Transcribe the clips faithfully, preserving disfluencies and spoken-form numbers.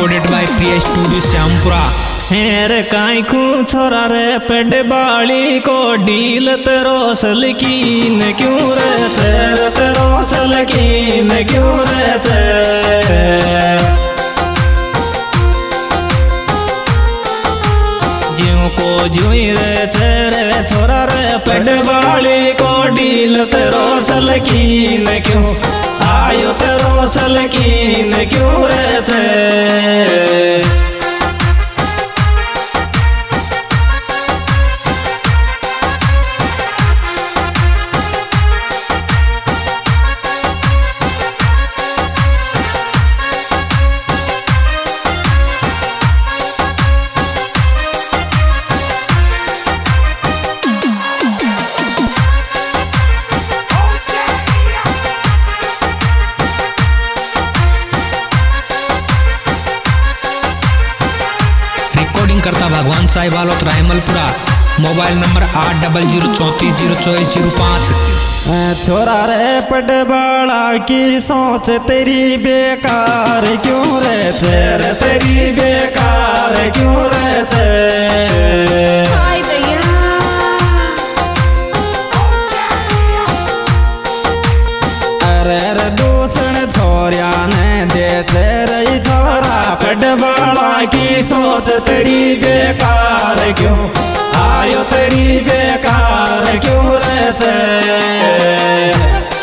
Recorded by Priya studio Shyampura. हेर काई को छोरा रे पेड बाली को डील तेरो सलकीन क्यों रे तेर तेरो सलकीन क्यों रे तेर ज्यों को जुई रे तेरे छोरा रे पेड बाली को डील तेरो सलकीन क्यों आयो तेरो सलकीन क्यों रे तेर करता भगवान साहिब वालों रायमलपुरा। मोबाइल नंबर आठ डबल जीरो चौंतीस जीरो चौबीस जीरो पाँच। छोरा रे पटवाड़ा की सोच तेरी बेकार क्यों रे चेर तेरी बेकार क्यों रे चेर अरे रे दूसरे छोरिया ने दे तेरे छोरा पटवाड़ा की सोच तेरी बेकार क्यों आयो तेरी बेकार क्यों रे चेर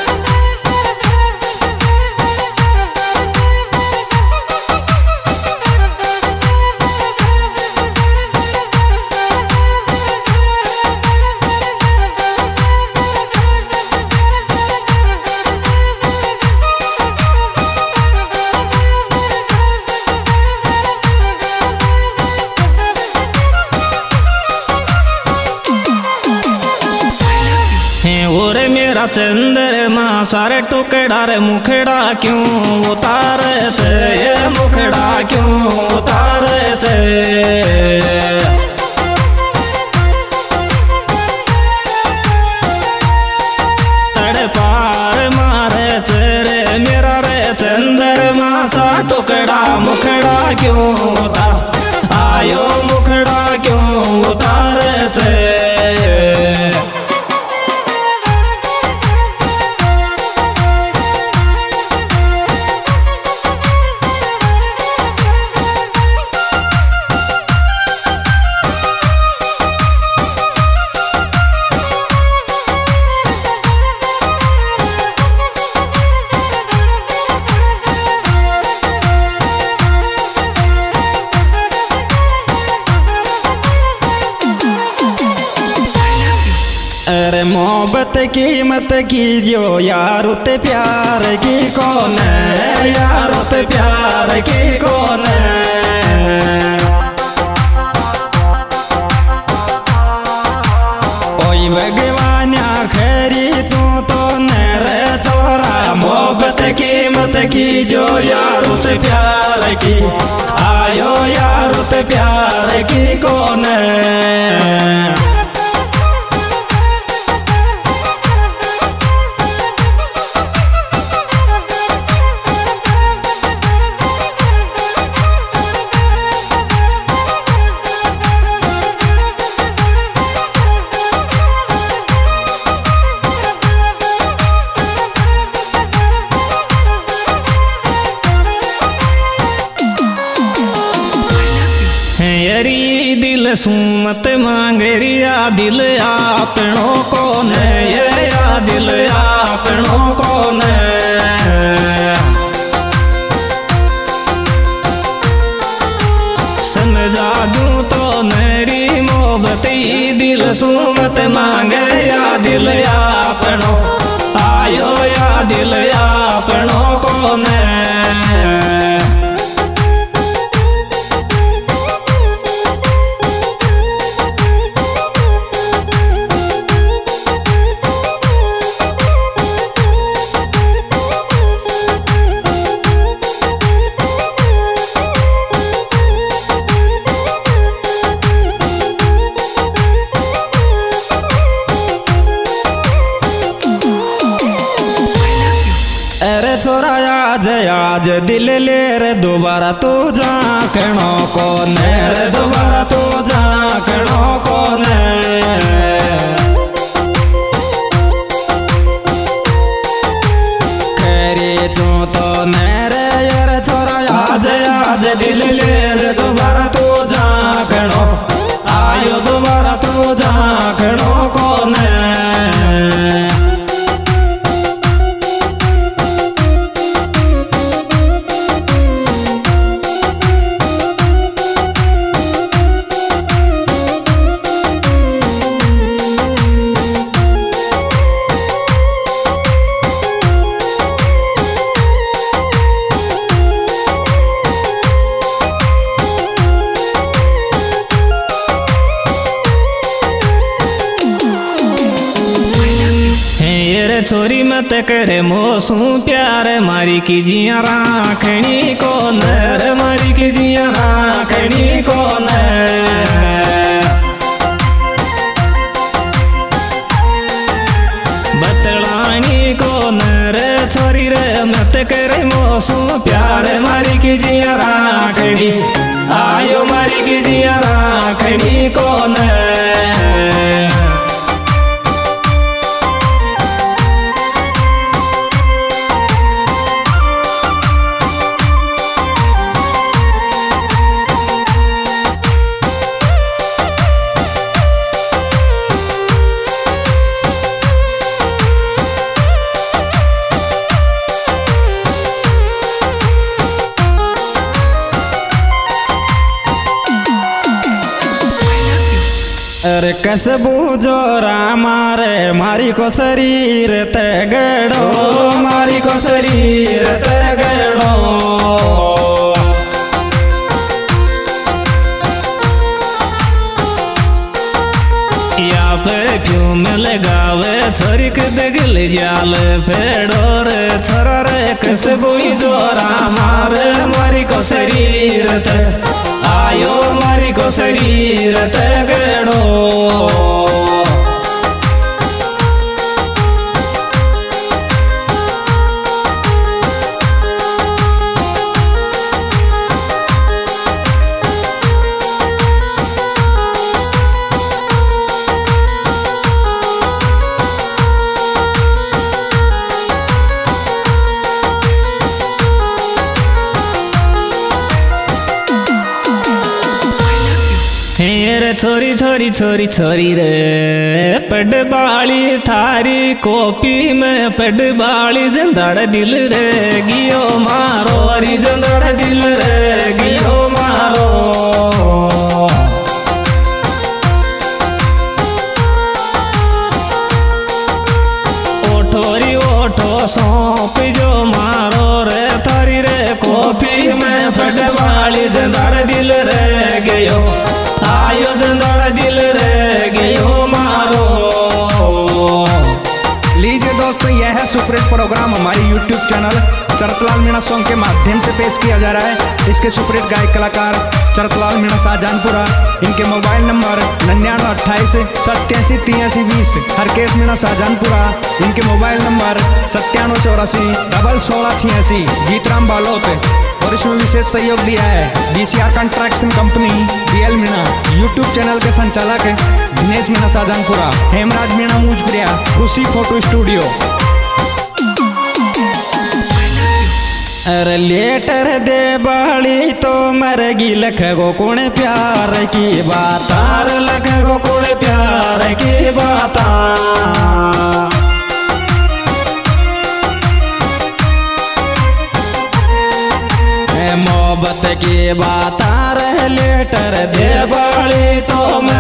चंद्रमा सारे टुकड़ा रे मुखड़ा क्यों उतारे थे ये मुखड़ा क्यों उतारे थे तड़े पार मारे तेरे मेरा रे चंद्रमा सा टुकड़ा मुखड़ा क्यों उतार आयो मुखड़ा क्यों उतारे थे अरे मोहब्बत की मत कीजियो यार उते प्यार की कौन है यार उते प्यार की कौन है कोई भगवान खैरी चू तो न रे छोरा मोहब्बत की मत कीजियो यार उते प्यार की आयो यार उते प्यार की कौन है दिल सुमत मांगरिया दिल आपनो कौन है ये या दिल आपनो कौन है समझा दूं तो मेरी मोहब्बत दिल सुमत मांगे या दिल आपनो आयो या दिल आपनो कौन है आज दिल ले रे दोबारा तू जाकणो कोने रे दोबारा तू जाकणो कोने खैरी चो तो मेरे यार छोरा आज आज दिल ले रे दोबारा तू जाकणो आयो दोबारा तू जाकणो कोने छोरी मत करे मोसू प्यार मारी की जिया राखनी को नर मारी की जिया राखनी को बतलानी को नर छोरी रे मत करे मोसू प्यार मारी की जिया राखनी आयो मारी की जिया राखनी को अरे कस बूझो रामा रे मारी को शरीर ते गड़ो मारी को शरीर ते गड़ो या पे क्यों में लगावे छोरी के दगल जाल फेड़ो रे छोरा रे कस बूझो रामा रे मारी को शरीर ते आयो मारी को शरीर ते गड़ो छोरी छोरी छोरी छोरी रे पड बाली थारी कॉपी में पड बाली जंदड़ दिल रे गियो मारो री जंदड़ दिल रे गियो मारो ओठो री ओठो सौंप जो मारो रे थारी रे कॉपी में पड बाली जंदड़ दिल रे गियो आयो जंदड़ दिल रे गयो मारो। लीजिए दोस्तों, यह है सुपरहिट प्रोग्राम हमारी YouTube channel Charatlal Meena song के माध्यम से पेश किया जा रहा है। इसके सुपरहिट गायक कलाकार चरतलाल मीणा शाहजहानपुरा, इनके मोबाइल नंबर निन्यानवे अट्ठाईस सत्तासी तिरासी बीस। हरकेश मीणा शाहजहानपुरा, इनके मोबाइल नंबर सत्तानवे चौरासी डबल सोलह छियासी। गीतराम बालोत, और इसमें विशेष सहयोग दिया है BCR construction company BL Meena. YouTube channel के संचालक दिनेश मीणा शाहजहानपुरा, हेमराज मीणा मूजपुरिया, खुशी फोटो स्टूडियो। अरे लेटर दे बाली तो मरगी लख गो कुण प्यार की बात, लख गो कुण प्यार की बात। मोहब्बत की बात रह लेटर दे बाली तो